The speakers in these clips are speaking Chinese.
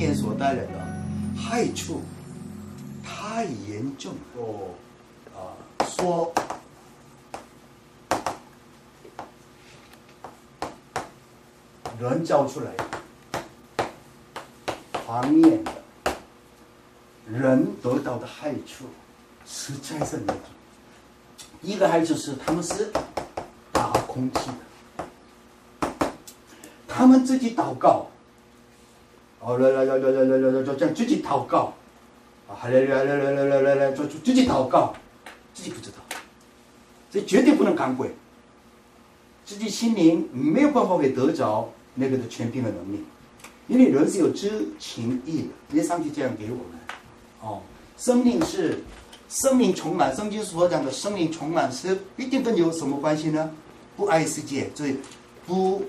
言所带来的害处太严重说人造出来方言的人得到的害处实在是严重。一个害处是他们是打空气的，他们自己祷告，这样自己祷告，就自己祷告，自己不知道，所以绝对不能赶鬼，自己心灵没有办法会得着那个的权柄的能力，因为人是有知情意的。因为上帝这样给我们，生命充满，圣经所讲的生命充满是一定跟有什么关系呢？不爱世界，所以不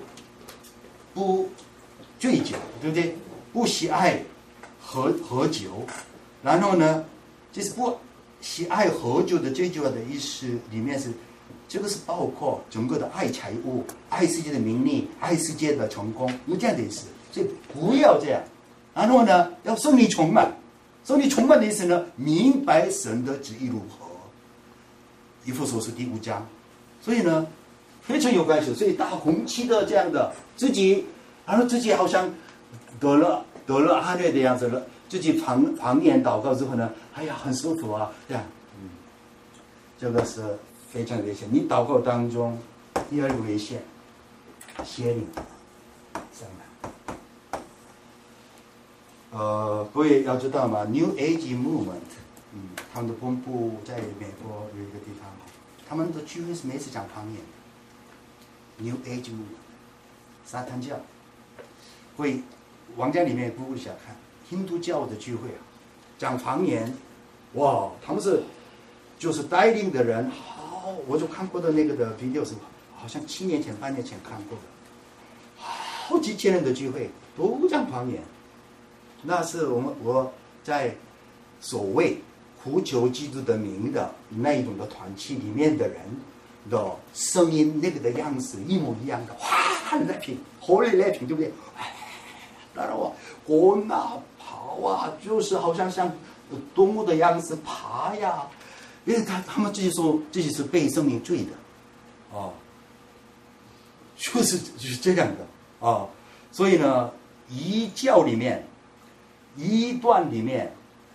醉酒，对不对？不喜爱喝酒，然后呢，就是不喜爱喝酒的最主要的意思里面是，这个是包括整个的爱财物、爱世界的名利、爱世界的成功，有这样的意思。所以不要这样。然后呢，要圣灵充满。圣灵充满的意思呢，明白神的旨意如何。以弗所书第5章，所以呢，非常有关系。所以大红旗的这样的自己，然后自己好像得了阿略的样子了，自己旁言祷告之后呢，哎呀，很舒服啊，这样，这个是非常危险。你祷告当中，第二个危险，邪灵上来。各位要知道嘛 ，New Age Movement， 他们的分布在美国有一个地方，他们的聚会是每次讲方言。New Age Movement， 撒旦教。各位网站里面估一下看，印度教的聚会啊，讲方言，哇，他们是就是带领的人，我就看过的那个的 video 是，好像7年前、8年前看过的，好几千人的聚会都讲方言。那是我在所谓呼求基督的名的那一种的团契里面的人的声音，那个的样子一模一样的，哇 ，rapping， Holy rapping， 对不对？当然我滚啊跑啊，就是好像动物的样子爬呀，因为他们自己说自己是被圣灵罪的，就是这样的所以呢，异教里面。一段里面，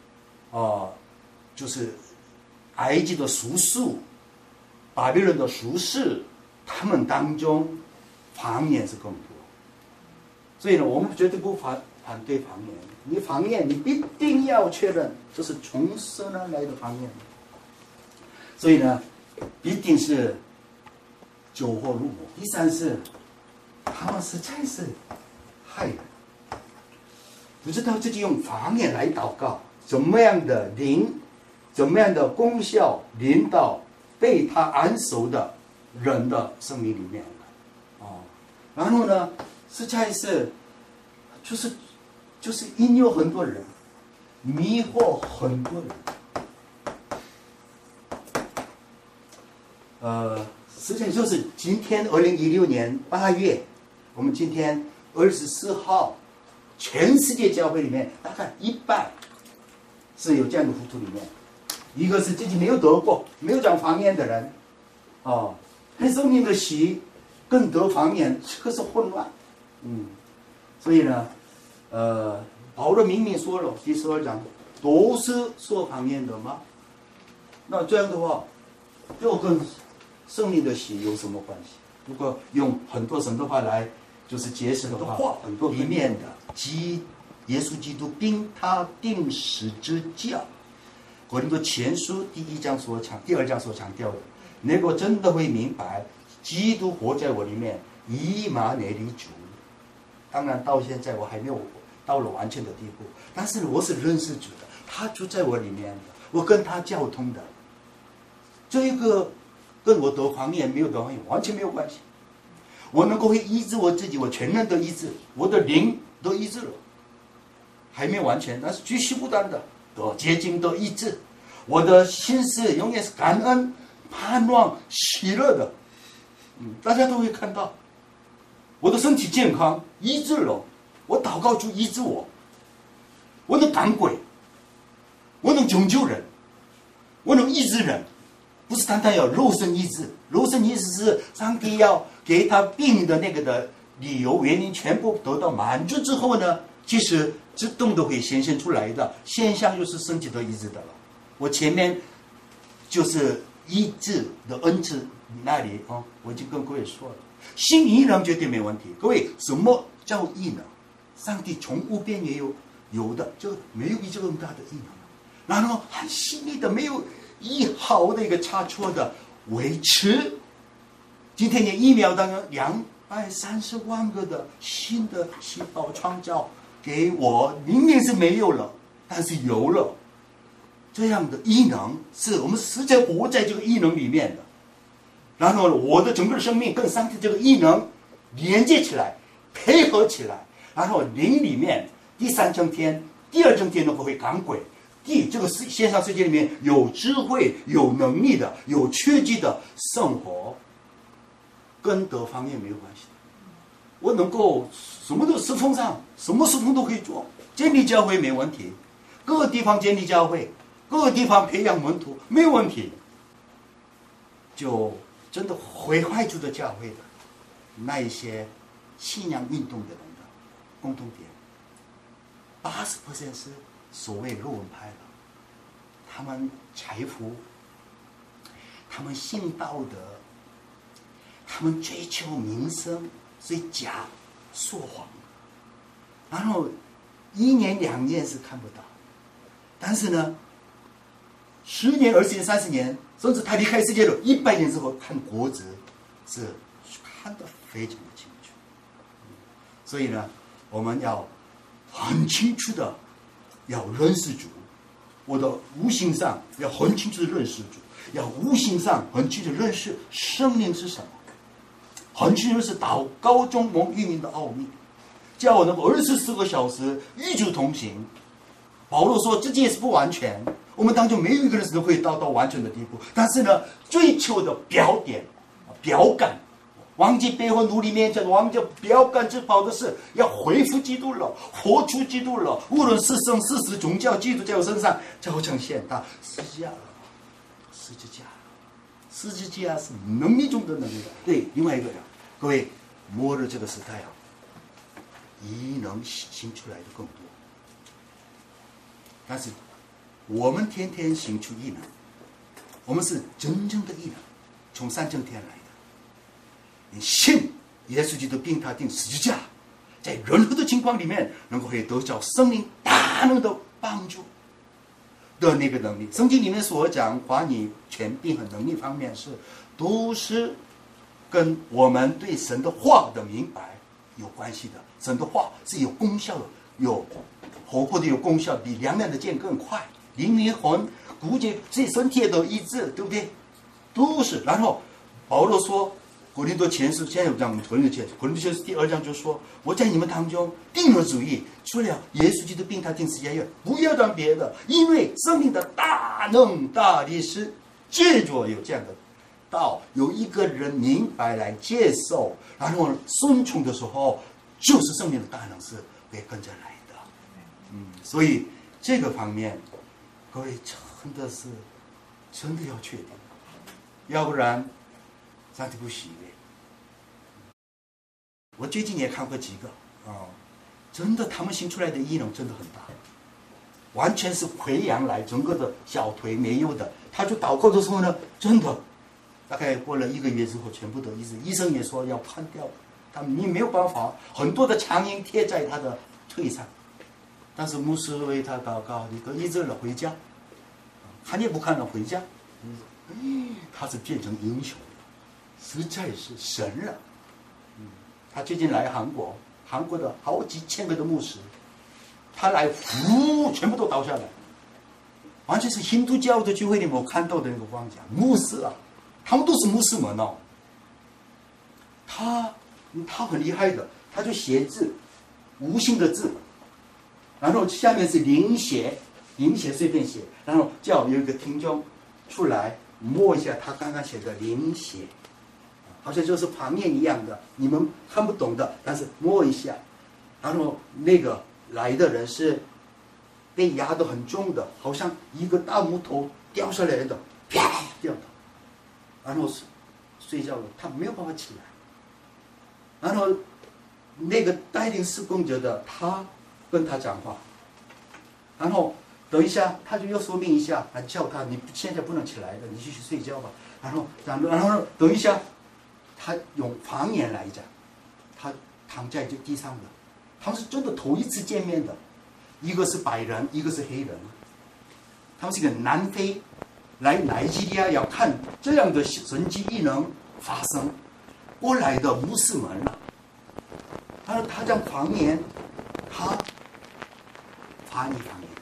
就是埃及的术数、巴比伦的术士，他们当中方言是更多。所以呢，我们绝对不反对方言。你方言，你一定要确认这是从神而来的方言。所以呢，一定是酒后入魔。第三是，他们实在是害人。不知道自己用方言来祷告，怎么样的功效临到被他安守的人的生命里面然后呢，实在是就是引诱很多人，迷惑很多人。实际上就是今天2016年8月，我们今天24号。全世界教会里面大概1半是有这样的糊涂里面，一个是自己没有得过、没有讲方言的人，很生命的喜更得方言，这个是混乱，所以呢，保罗明明说了，第12章都是说方言的吗？那这样的话，又跟生命的喜有什么关系？如果用很多神的话来就是解释的话，很多里面的。耶稣基督并他定十字架，哥林多前书第2章所强调的，那个真的会明白，基督活在我里面，以马内利主。当然到现在我还没有到了完全的地步，但是我是认识主的，他住在我里面的，我跟他交通的，这个跟我得方言没有得方言完全没有关系。我能够会医治我自己，我全然的医治，我的灵都医治了，还没完全，但是继续不断的接近的医治。我的心思永远是感恩、盼望、喜乐的。大家都会看到，我的身体健康医治了，我祷告主医治我， 我能赶鬼，我能拯救人，我能医治人，不是单单要肉身医治。肉身医治是上帝要给他病的那个的理由原因全部得到满足之后呢，其实自动的会显现出来的现象就是身体得医治的了。我前面就是医治的恩赐那里我已经跟各位说了，信异能绝对没问题。各位，什么叫异能？上帝从无边也有的，就没有比这更大的异能。然后很细腻的，没有一毫的一个差错的维持。今天你疫苗当中230万个的新的细胞创造给我，明明是没有了，但是有了。这样的异能是我们实在活在这个异能里面的。然后我的整个生命跟上帝这个异能连接起来，配合起来，然后灵里面第3层天、第2层天的会赶鬼。这个线上世界里面有智慧、有能力的、有确据的生活，跟德方面没有关系。我能够什么都侍奉上，什么侍奉都可以做，建立教会没问题，各个地方建立教会，各个地方培养门徒没有问题。就真的毁坏主的教会的那一些信仰运动的人的共同点，80% 是所谓肉文派了，他们财富，他们信道德，他们追求名声，所以假说谎，然后1年2年是看不到，但是呢10年20年30年，甚至他离开世界了100年之后看国子是看得非常的清楚。所以呢我们要很清楚的要认识主，我的悟性上要很清楚的认识主，要悟性上很清楚的认识生命是什么，很清楚的是祷告中蒙运营的奥秘，叫我能够24个小时与主同行。保罗说自己也是不完全，我们当中没有一个人是都可以到完全的地步，但是呢追求的标点标杆，忘记背后努力面前，忘记标杆之跑的是要恢复基督了，活出基督了。无论是生是死，宗教基督在我身上就呈现他十字架了，十字架，十字架是能力中的能力。对，另外一个人，各位，末日这个时代异能行出来的更多，但是我们天天行出异能，我们是真正的异能，从3层天来的。你信耶稣基督并他定十字架，在任何的情况里面能够可以得到生命大能的帮助的那个能力。圣经里面所讲话语权柄和能力方面都是跟我们对神的话的明白有关系的。神的话是有功效的，有活泼的，有功效，比两刃的剑更快，灵魂骨节这身体都医治，对不对？都是。然后保罗说哥林多前书，现在有讲哥林多前书第2章就说，我在你们当中定了主意，除了耶稣基督并他定十字架，不要当别的，因为生命的大能大力是借着有这样的道，有一个人明白来接受，然后顺从的时候，就是生命的大能是会跟着来的。所以这个方面，各位真的要确定，要不然上帝不喜悦。我最近也看过几个真的他们行出来的异能真的很大，完全是溃疡来，整个的小腿没有的。他就祷告的时候呢，真的大概过了1个月之后全部都医治，医生也说要判掉，你没有办法，很多的苍蝇贴在他的腿上，但是牧师为他祷告，你都医治了，回家，看也不看了，回家，他是变成英雄了，实在是神了。他最近来韩国的好几千个的牧师，他来全部都倒下来，完全是印度教的聚会里面我看到的那个光景，牧师啊，他们都是牧师们哦。他很厉害的，他就写字，无形的字，然后下面是灵写随便写，然后叫有一个听众出来摸一下他刚刚写的灵写，好像就是旁面一样的，你们看不懂的，但是摸一下，然后那个来的人是被压得很重的，好像一个大木头掉下来的，啪掉头，然后睡觉了，他没有办法起来。然后那个带领施工者的，他跟他讲话，然后等一下他就要说明一下，他叫他你现在不能起来的，你继续睡觉吧。然后等一下，他用方言来讲，他躺在这地上的，他们是真的头一次见面的，一个是白人，一个是黑人，他们是一个南非来奈及利亚要看这样的神迹异能发生过来的牧师们了。他讲方言，他翻译方言，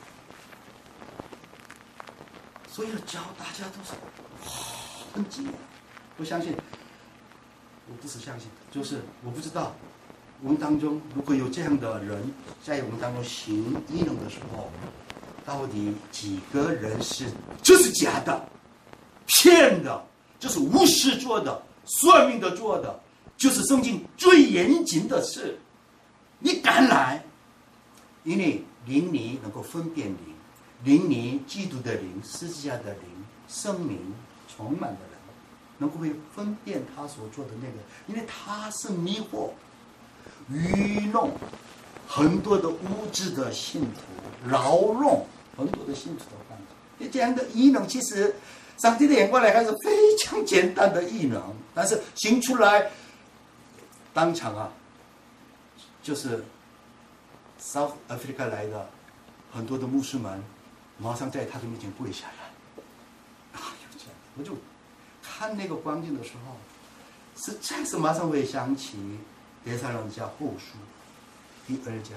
所以教大家都是很惊讶。我相信，我不是相信，就是我不知道，我们当中如果有这样的人在我们当中行异能的时候，到底几个人是这是假的、骗的，这是巫师做的、算命的做的，就是圣经最严谨的事。你敢来，因为灵里能够分辨灵，灵里基督的灵、十字架的灵、圣灵充满的人，能够会分辨他所做的那个，因为他是迷惑、愚弄很多的无知的信徒，扰乱很多的信徒的犯罪。这样的异能，其实上帝的眼光来看是非常简单的异能，但是行出来，当场啊，就是 South Africa 来的很多的牧师们，马上在他的面前跪下来。就这样，我就看那个光景的时候，实在是马上会想起帖撒罗尼迦后书第2章，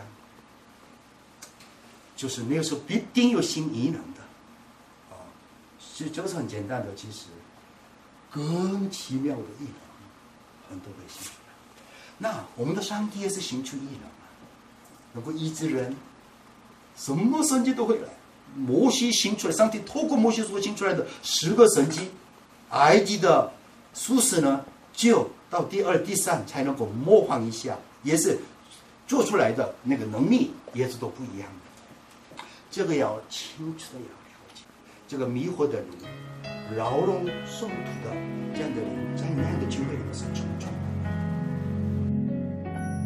就是那个时候必定有行异能的，就是很简单的，其实更奇妙的异能，很多会行出来。那我们的上帝也是行出异能啊，能够医治人，什么神迹都会来。摩西行出来，上帝透过摩西所行出来的10个神迹，埃及的术士呢，就到第2、第3才能够模仿一下，也是做出来的那个能力也是都不一样的。这个要清楚的要了解，这个迷惑的灵、扰动圣徒的这样的灵，在那样的聚会里面是充满。